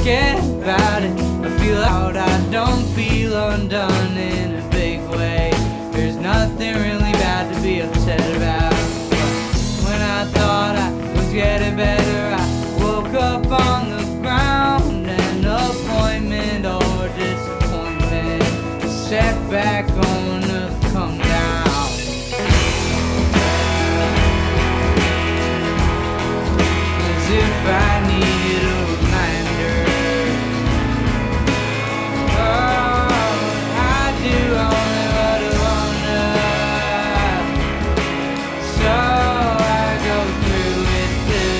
forget about it. I feel out, I don't feel undone in a big way. There's nothing really bad to be upset about. When I thought I was getting better, I woke up on the ground. An appointment or disappointment, a setback on the come down. As if I needed a reminder. Oh, I do only what I wanna. So I go through with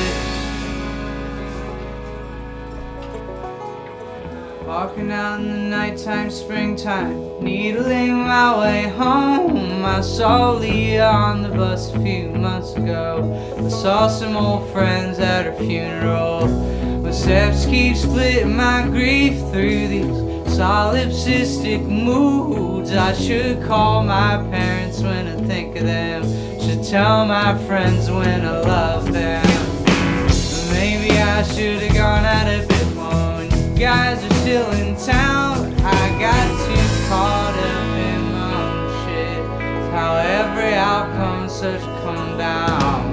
this. Walking out in the nighttime, springtime, needling my way home. I saw Leah on the bus a few months ago. I saw some old friends at her funeral. My steps keep splitting my grief through these solipsistic moods. I should call my parents when I think of them. Should tell my friends when I love them. Maybe I should have gone out a bit more when you guys are still in town. I got too caught up in my own shit. How every outcome's such a come down.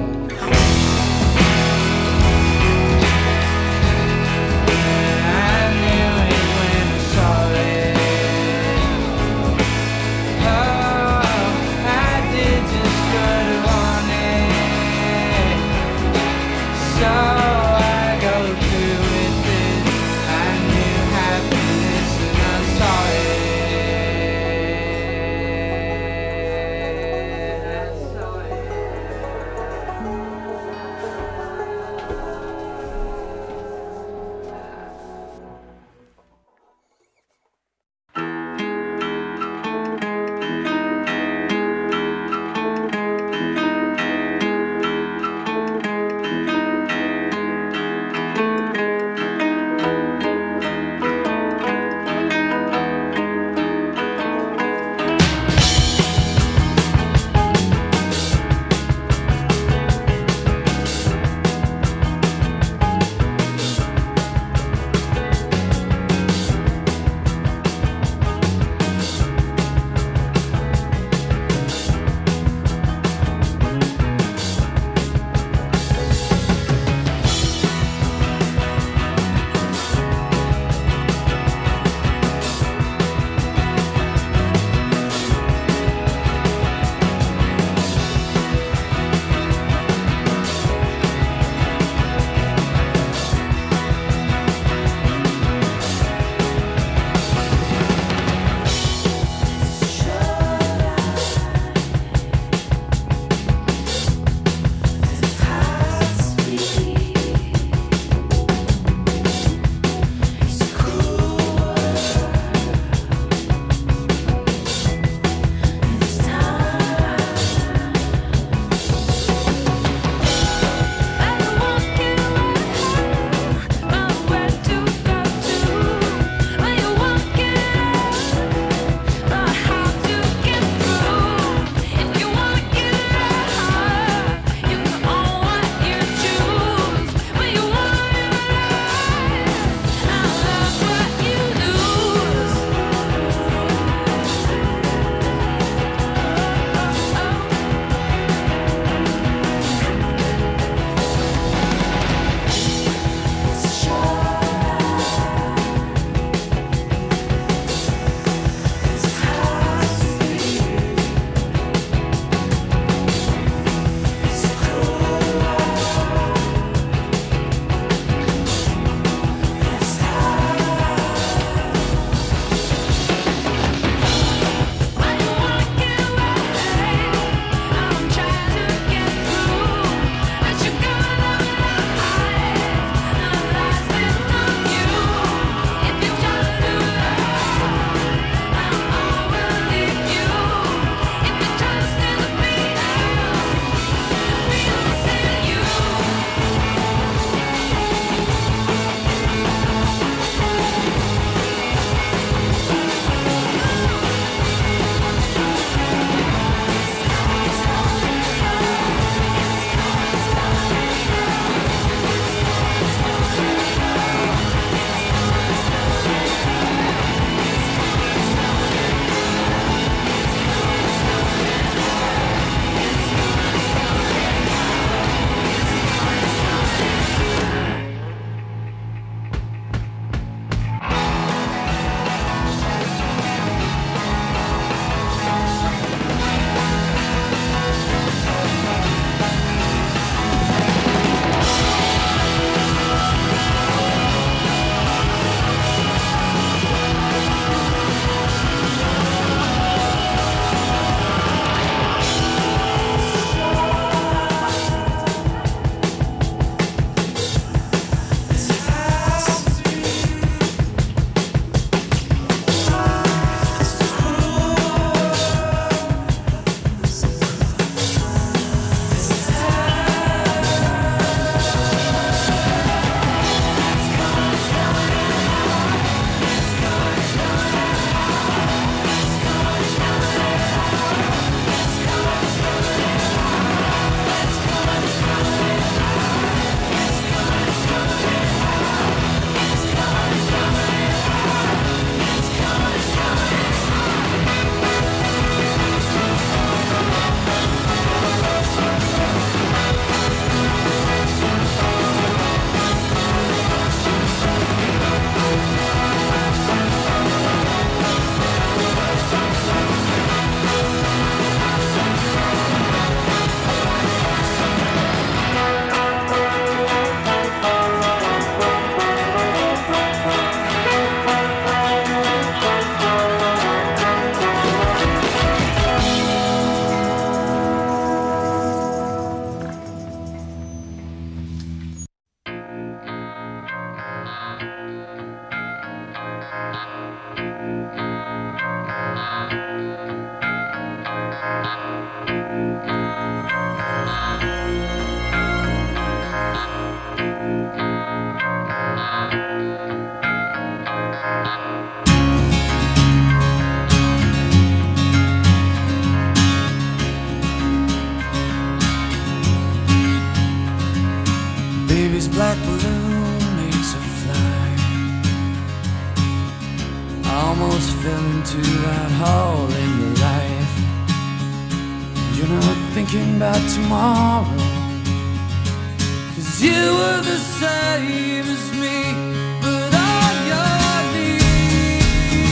almost fell into that hole in your life. You're not thinking about tomorrow, 'cause you were the same as me, but on your knees.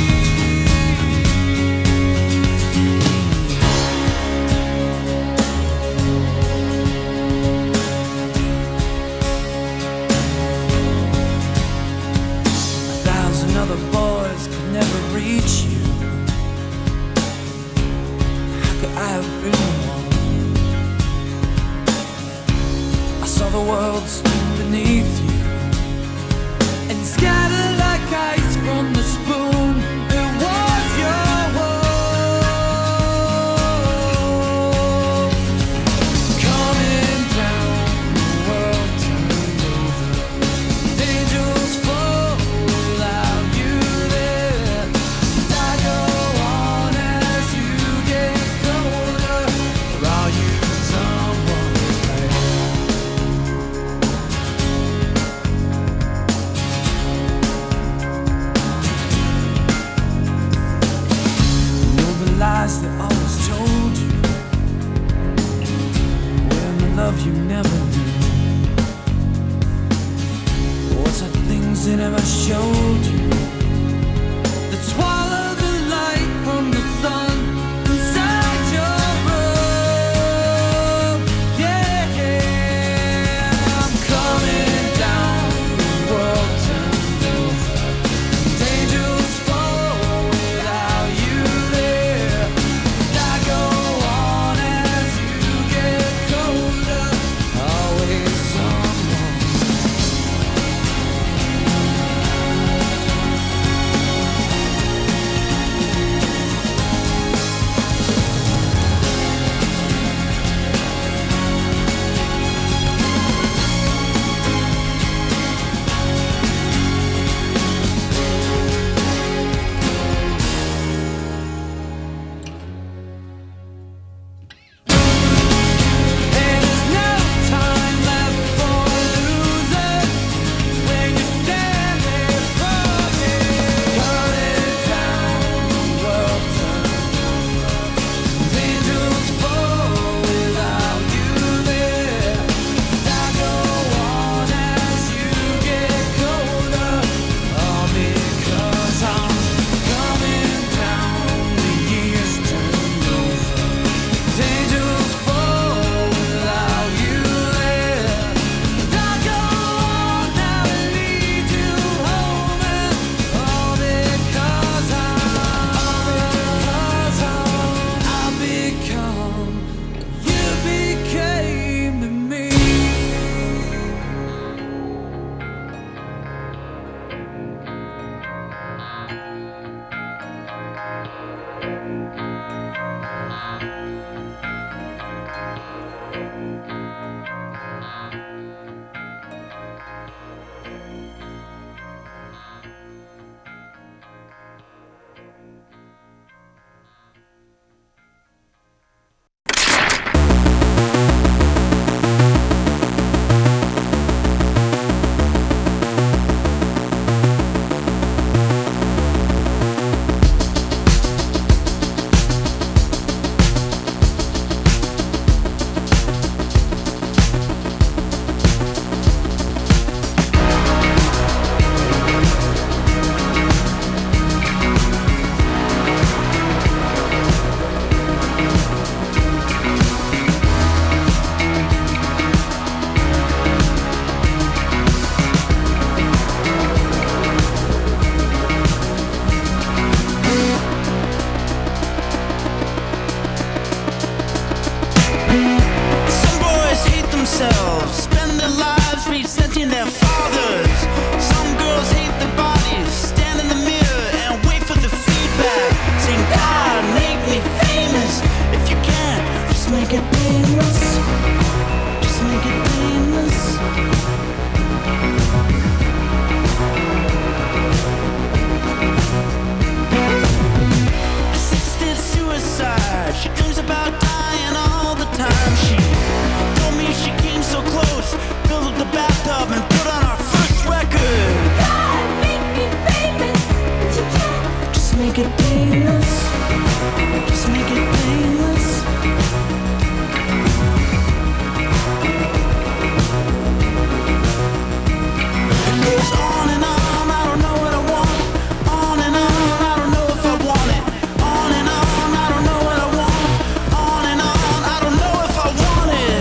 1,000 other boys could never reach you. How could I have been one? I saw the world spin beneath you and scatter like ice from the spoon. It was your world coming down, the world turned over. Angels fall without you there. And I go on as you get colder. Or are you someone's pain? make it painless. Just make it painless. It goes on and on, I don't know what I want. On and on, I don't know if I want it. On and on, I don't know what I want. On and on, I don't know if I want it.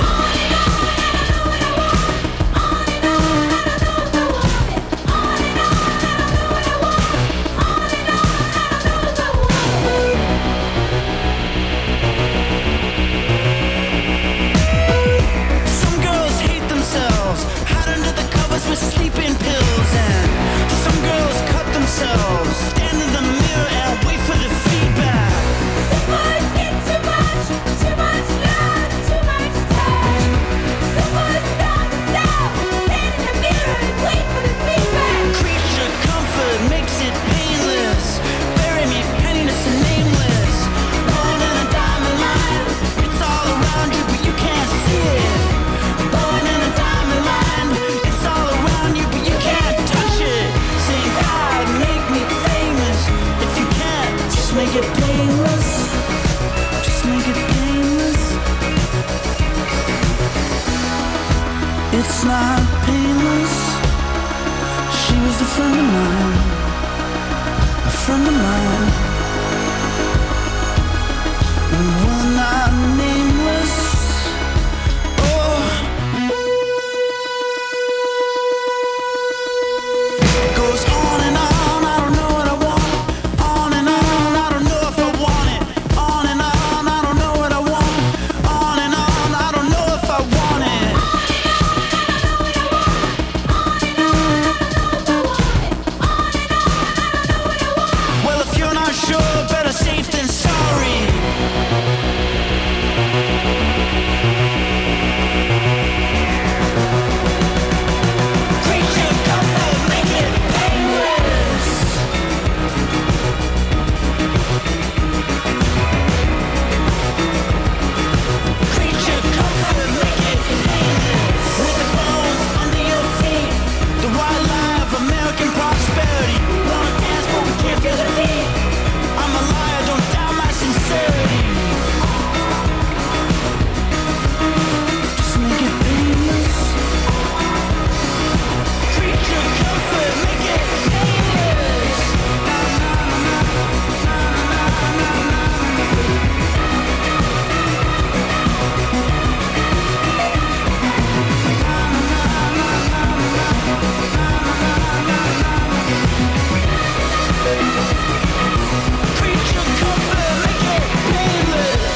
Some girls hate themselves, hide under the covers with sleeping pills, and some girls cut themselves, stand in the mirror and wait for the feedback. Some boys get too much love, too much touch. Some boys stop themselves, stand in the mirror and wait for the feedback. Creature comfort makes it painless. Bury me penniless and nameless. Born in a diamond line, it's all around you but you can't see it. Born in a diamond line, it's all around you but you can't touch it. Say God, make me famous. If you can't, just make it painless. Just make it painless. It's not painless. She was a friend of mine, a friend of mine. And we're not nameless. Oh, goes on and on, I don't know what I want. On and on, I don't know if I want it. On and on, I don't know what I want. On and on, I don't know if I want it. Well, if you're not sure, better safe than sorry. Creature comfort, make it painless. Creature comfort, make it painless. With the bones under your feet, the wild lie of American prosperity. Wanna dance but we can't feel the beat. I'm a liar, don't doubt my sincerity. Just make it painless. Creature comfort, make it painless. Creature comfort, make it painless.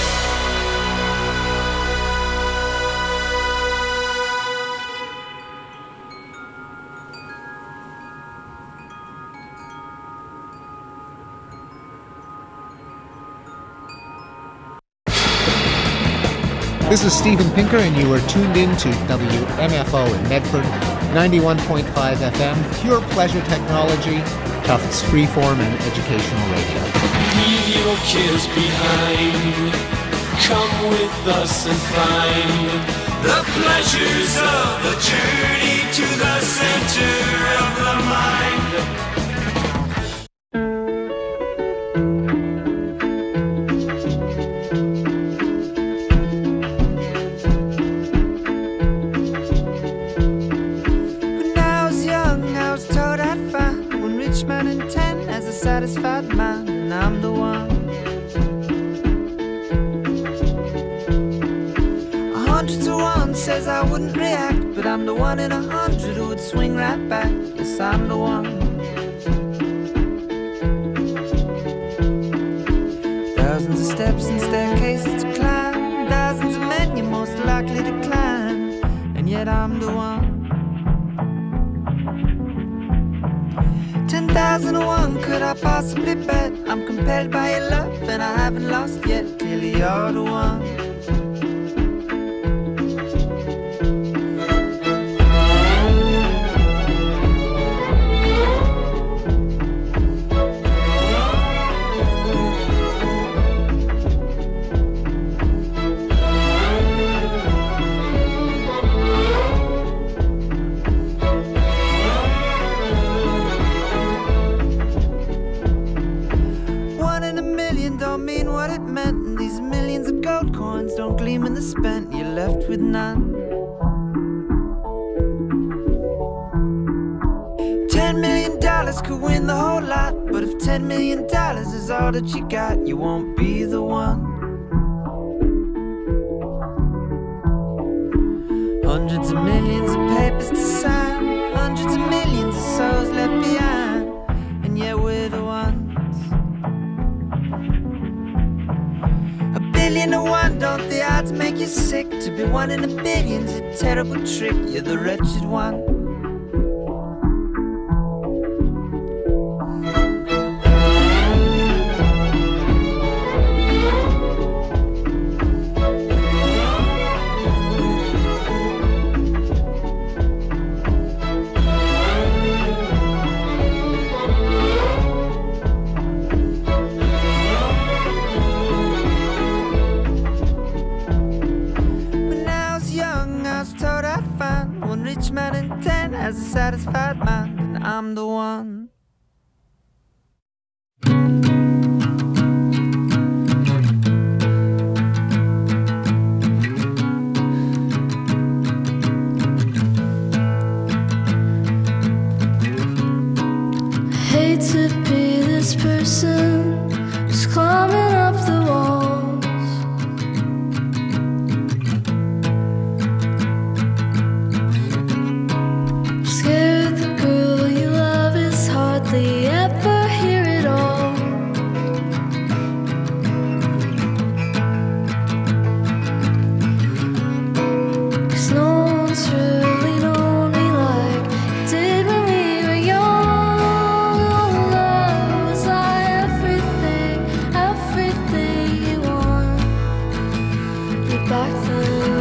This is Steven Pinker, and you are tuned in to WMFO in Medford, 91.5 FM, pure pleasure technology, Tufts freeform and educational radio. Leave your cares behind. Come with us and find the pleasures of the journey to the center of the mind. When I was young, I was told I'd find one rich man in 10 has a satisfied mind, and I'm the one. 100 to 1 says I wouldn't react, but I'm the one in 100 who would swing right back. Yes, I'm the one. Thousands of steps and staircases to climb, thousands of men you're most likely to climb, and yet I'm the one. 10,001 could I possibly bet? I'm compelled by your love and I haven't lost yet. Clearly you're the one. with none. $10 million could win the whole lot, but if $10 million is all that you got, you won't be the one. Hundreds of millions of papers to sign, hundreds of millions of souls left behind, and yet we're the ones. 1,000,000,001, don't the odds make you sick? To be one in a billion's a terrible trick, you're the wretched one. Has a satisfied mind, and I'm the one. I hate to be this person who's climbing up the walls. Ever hear it all? 'Cause no one's really known me like it did when we were young. Oh, love, was I everything, everything you wanted back then?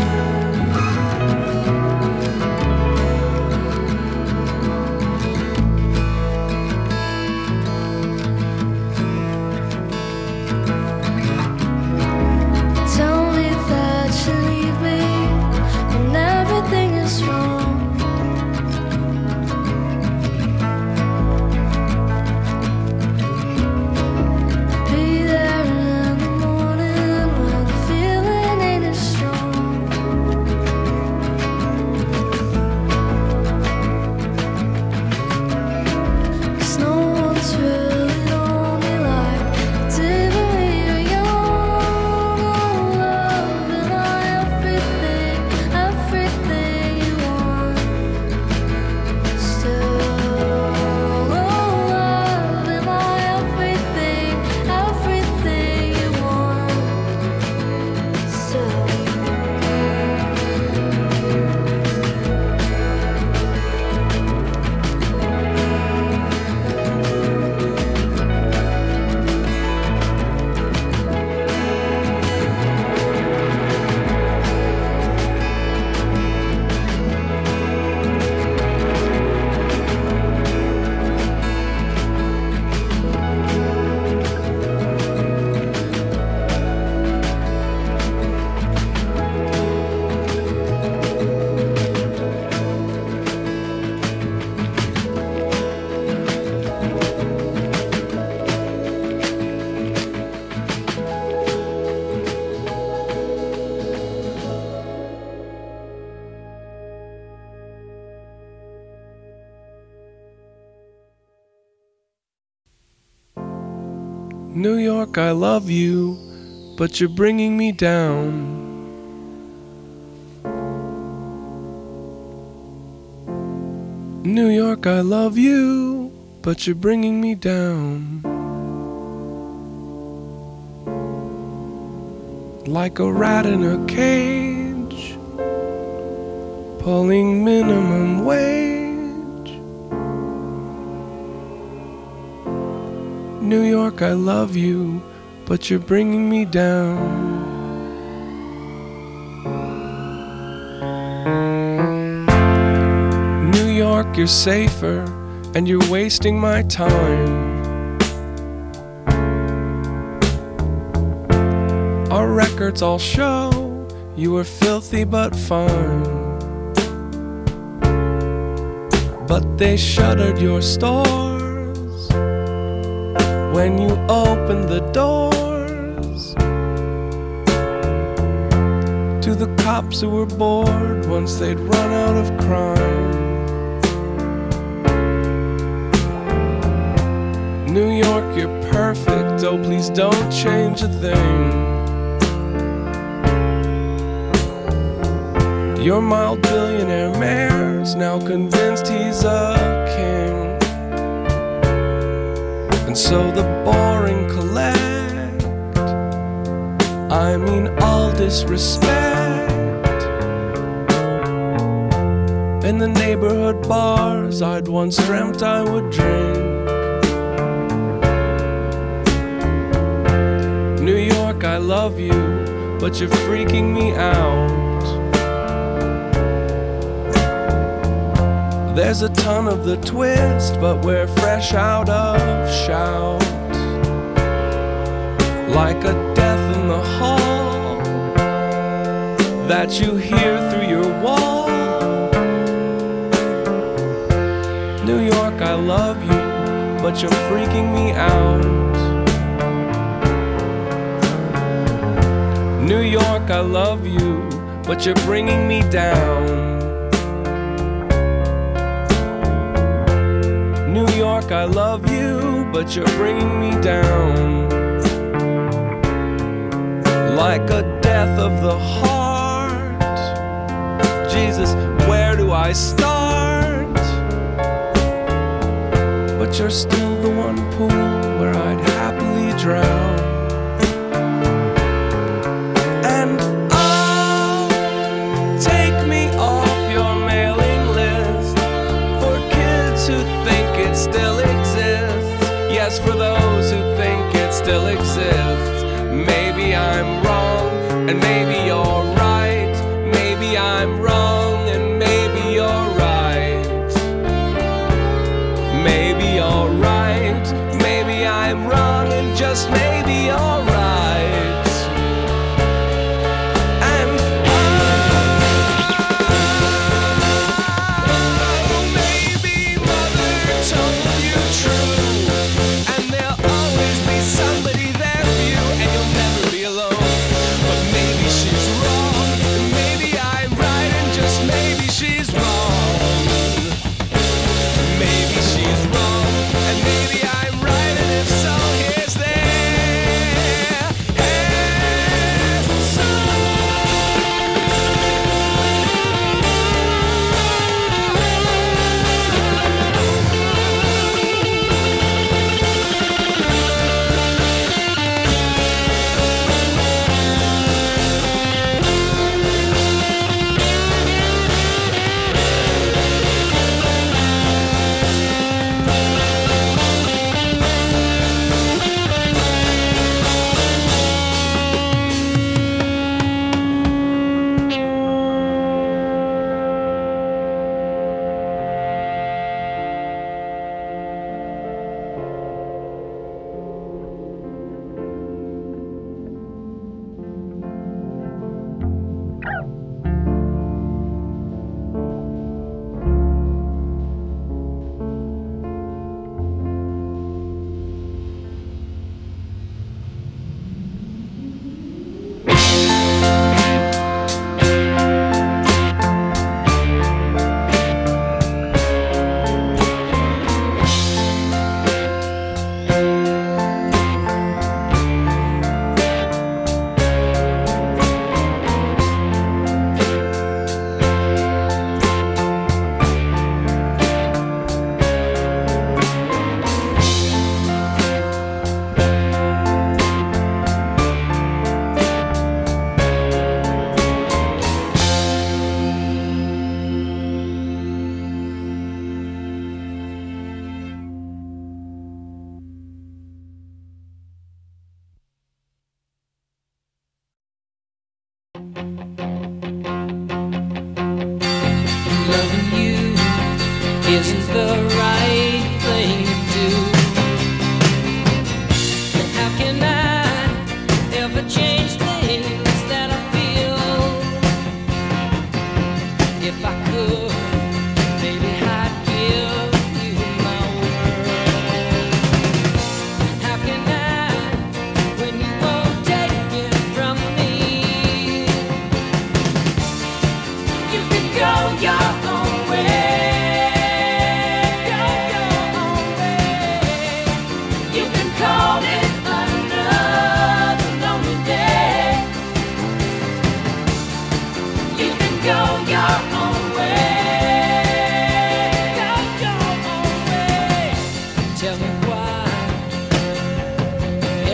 New York, I love you, but you're bringing me down. New York, I love you, but you're bringing me down. Like a rat in a cage, pulling minimum wage. New York, I love you, but you're bringing me down. New York, you're safer, and you're wasting my time. Our records all show you were filthy but fine. But they shuttered your stores when you opened the doors to to the cops who were bored once they'd run out of crime. New York, you're perfect, oh please don't change a thing. Your mild billionaire mayor's now convinced he's a king. And so the boring collect, I mean all disrespect. In the neighborhood bars I'd once dreamt I would drink. New York, I love you, but you're freaking me out. There's a ton of the twist, but we're fresh out of shout. Like a death in the hall that you hear through your wall. New York, I love you, but you're freaking me out. New York, I love you, but you're bringing me down. New York, I love you, but you're bringing me down. Like a death of the heart. Jesus, where do I start? But you're still the one pool where I'd happily drown. And oh, take me off your mailing list for kids who think it still exists. Yes, for those who think it still exists. Maybe I'm wrong, and maybe you're right. Maybe I'm wrong, and maybe you're right. Maybe you're right. Maybe I'm wrong, and just maybe you're right. And maybe mother told you true, and there'll always be somebody there for you, and you'll never be alone. But maybe she's wrong, and maybe I'm right, and just maybe she's wrong. Maybe she's wrong, and maybe I'm right, and if so, here's this.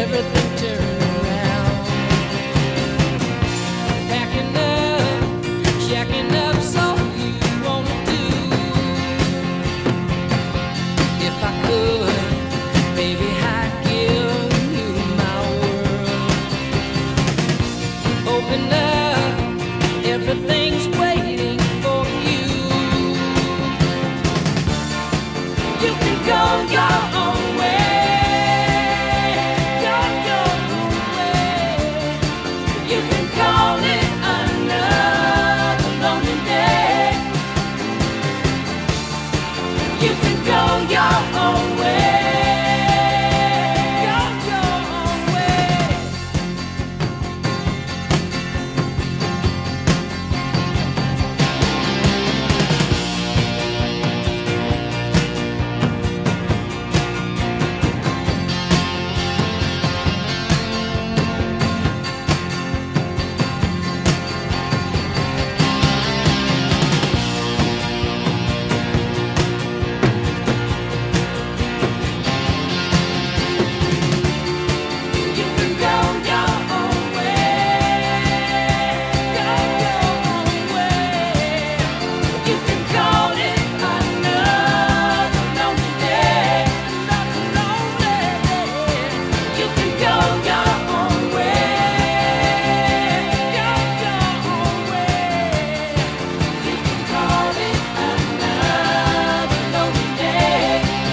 everything turned around. Packing up, jacking up's all you wanna do. If I could, baby, I'd give you my world. Open up, everything's waiting for you. You can go your own way, go your own way. You can call it another lonely day. You can go your own way, go your own way. You can go your own way, go your own way. You can call it another lonely day, another lonely day. You can go your own way, go your own way. You can call it another lonely day.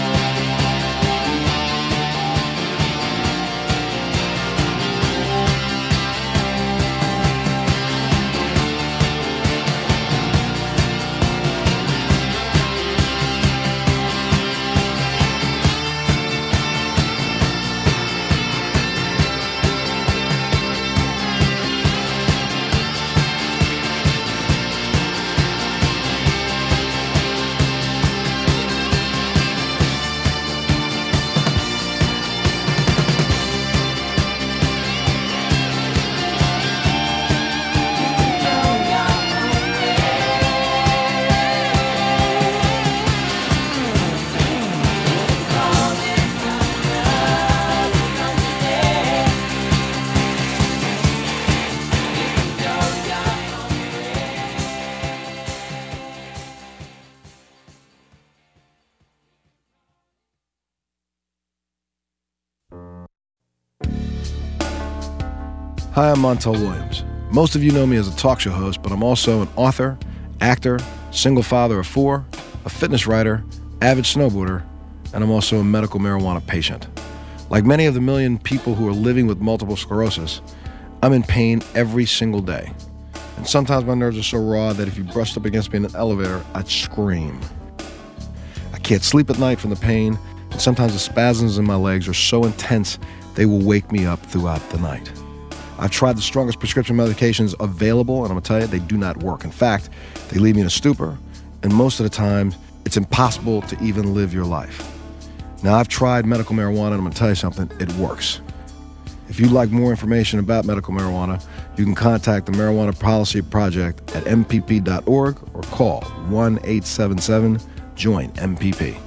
Hi, I'm Montel Williams. Most of you know me as a talk show host, but I'm also an author, actor, single father of 4, a fitness writer, avid snowboarder, and I'm also a medical marijuana patient. Like many of the million people who are living with multiple sclerosis, I'm in pain every single day. And sometimes my nerves are so raw that if you brushed up against me in an elevator, I'd scream. I can't sleep at night from the pain, and sometimes the spasms in my legs are so intense they will wake me up throughout the night. I've tried the strongest prescription medications available, and I'm gonna tell you, they do not work. In fact, they leave me in a stupor, and most of the time, it's impossible to even live your life. Now, I've tried medical marijuana, and I'm gonna tell you something, it works. If you'd like more information about medical marijuana, you can contact the Marijuana Policy Project at mpp.org or call 1-877-JOIN-MPP.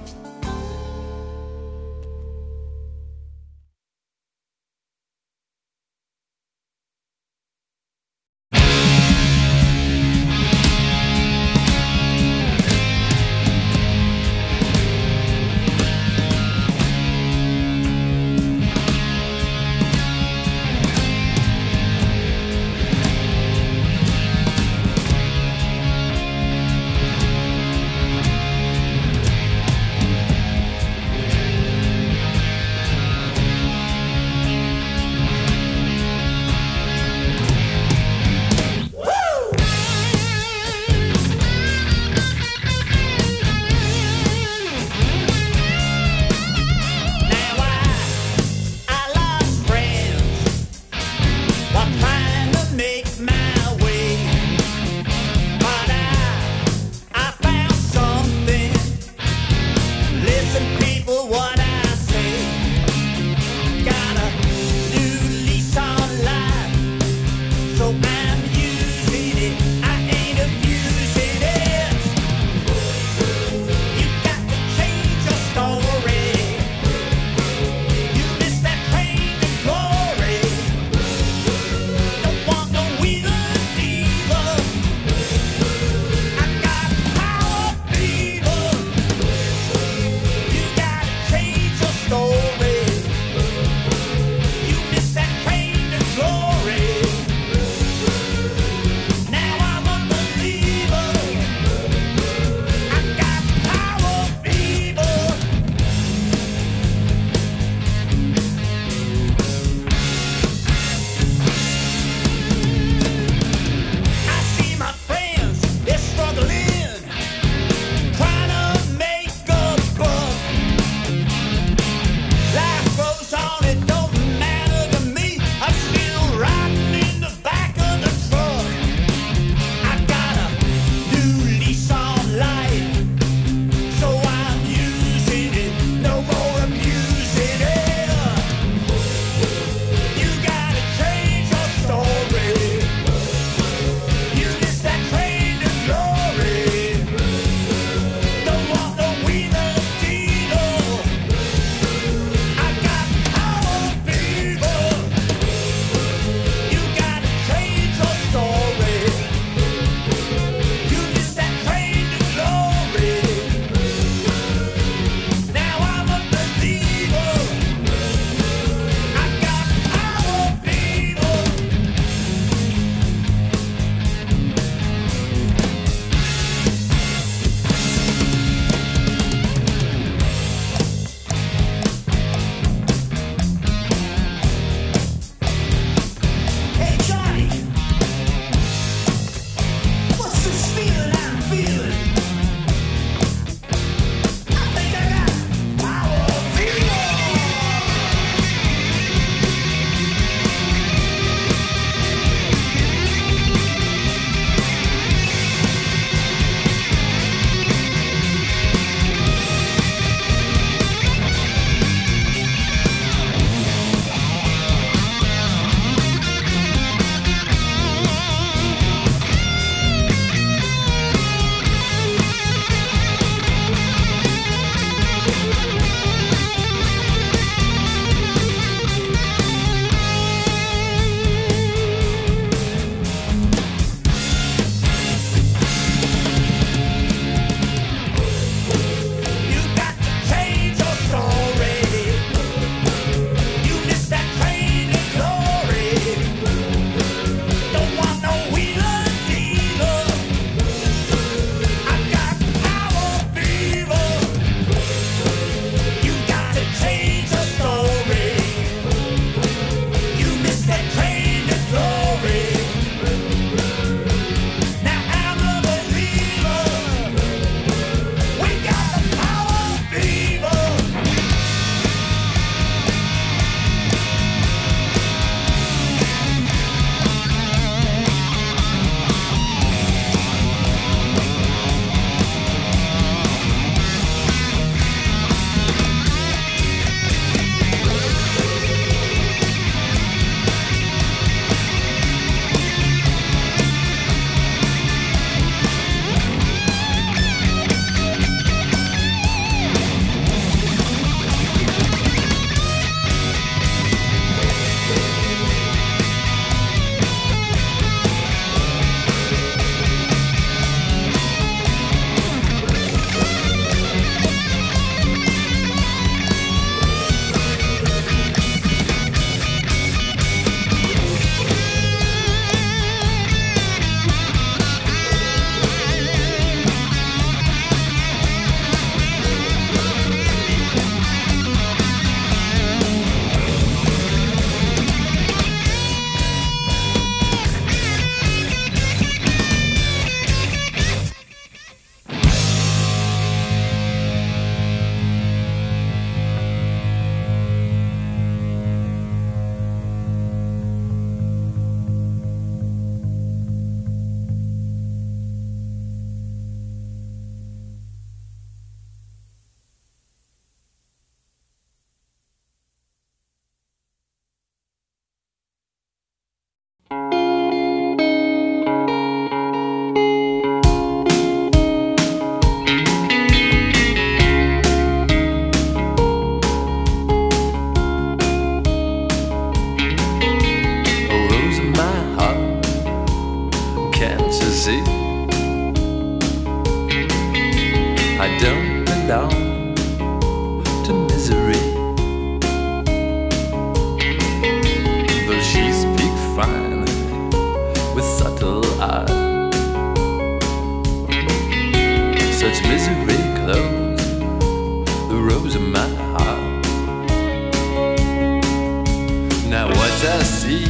I see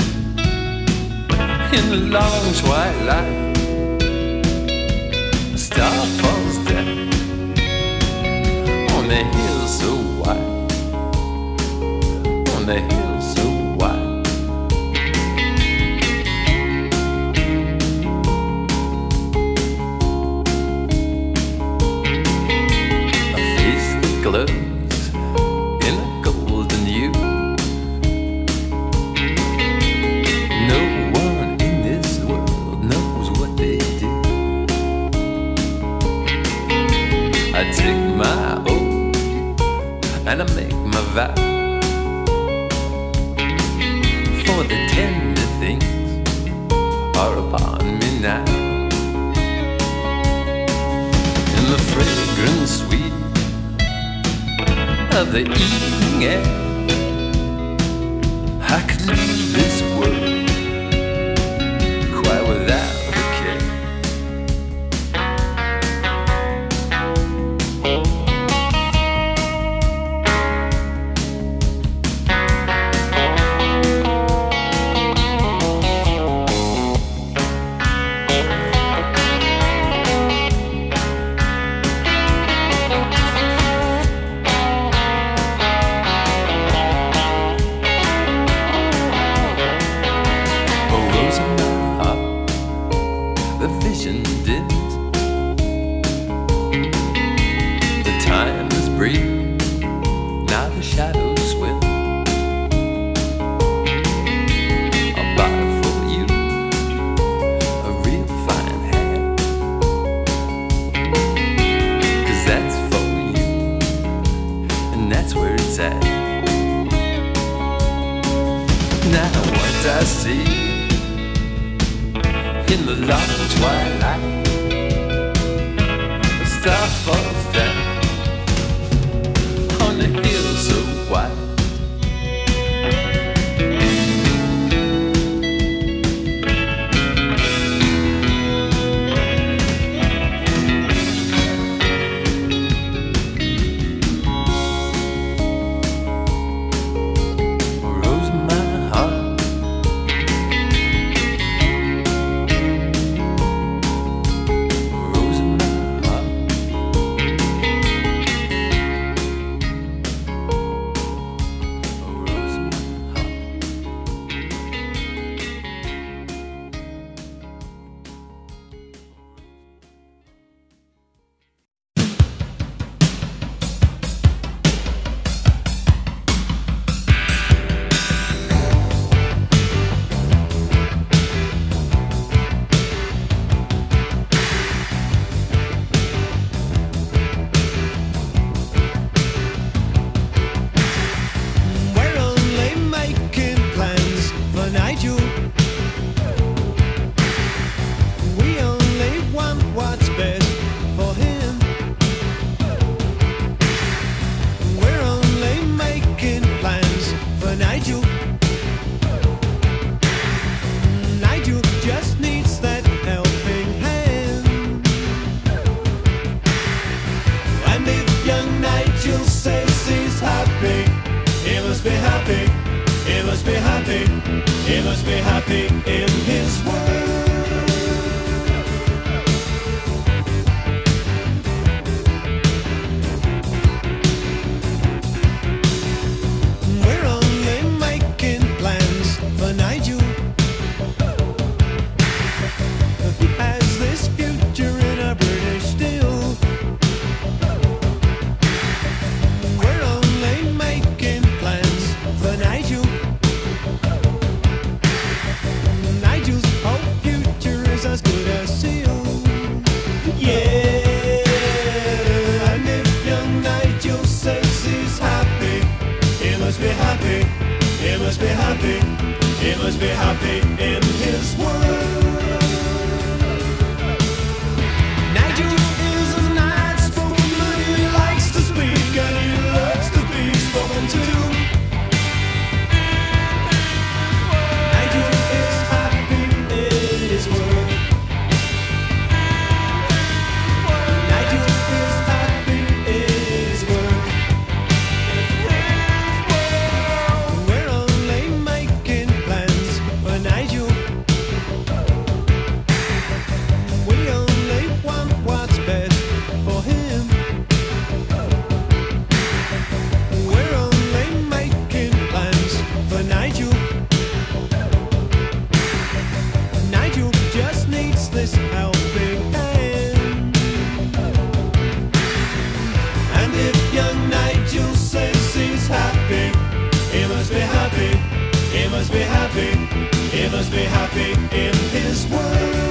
in the long twilight. A star falls down on the hill so wide, on the hill so wide. A face that glows in a golden hue. No one in this world knows what they do. I take my oath and I make my vow, for the tender things are upon me now. In the fragrant sweet of the evening air, I could leave this world quite without a care. A rose in my heart, the vision dims. The time is brief, now the shadows swim. I'll buy for you a real fine hat, 'cause that's for you, and that's where it's at. Now what I see in the long twilight, a star falls down on the hill so wide. A rose in my heart, a rose in my heart. A rose in my heart. We're only making plans for Nigel. We only want what's best for him. We're only making plans for Nigel. Nigel just needs that helping hand. And if young Nigel says he's happy, he must be happy, he must be happy, he must be happy in his world. We're only making plans for Nigel. He has this future in a British steel. We're only making plans for Nigel. Nigel's whole future is as good as sealed. Yeah, and if young Nigel says he's happy, he must be happy, he must be happy, he must be happy in his world. Nigel is a nice spoken man, he likes to speak and he loves to be spoken to. Nigel is happy in his work. Nigel is happy in his work. We're only making He must be happy. He must be happy. He must be happy in his world.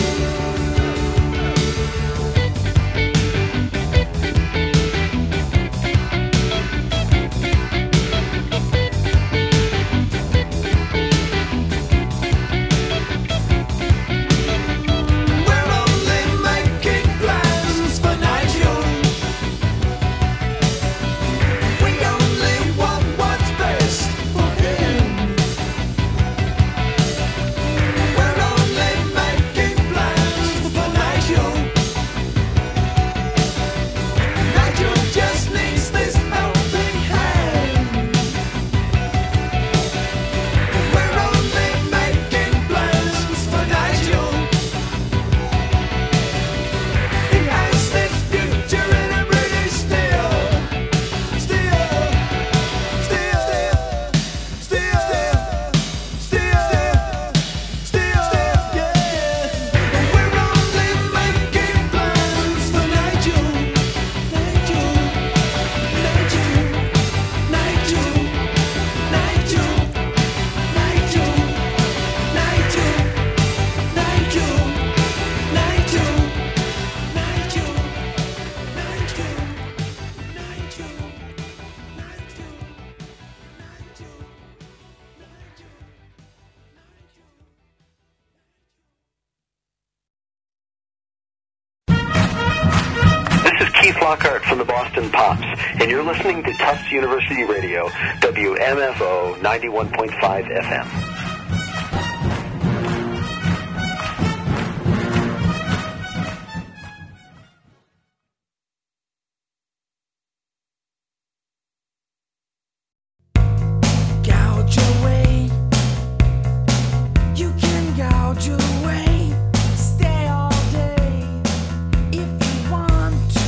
Lockhart from the Boston Pops, and you're listening to Tufts University Radio, WMFO 91.5 FM. Gouge away. You can gouge away. Stay all day if you want to.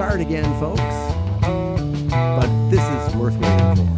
hard again, folks. But this is worth waiting for.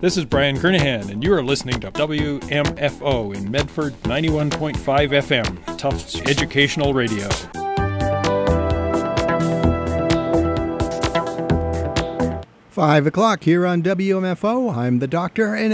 This is Brian Kernahan, and you are listening to WMFO in Medford 91.5 FM, Tufts Educational Radio. 5 o'clock here on WMFO. I'm the doctor, and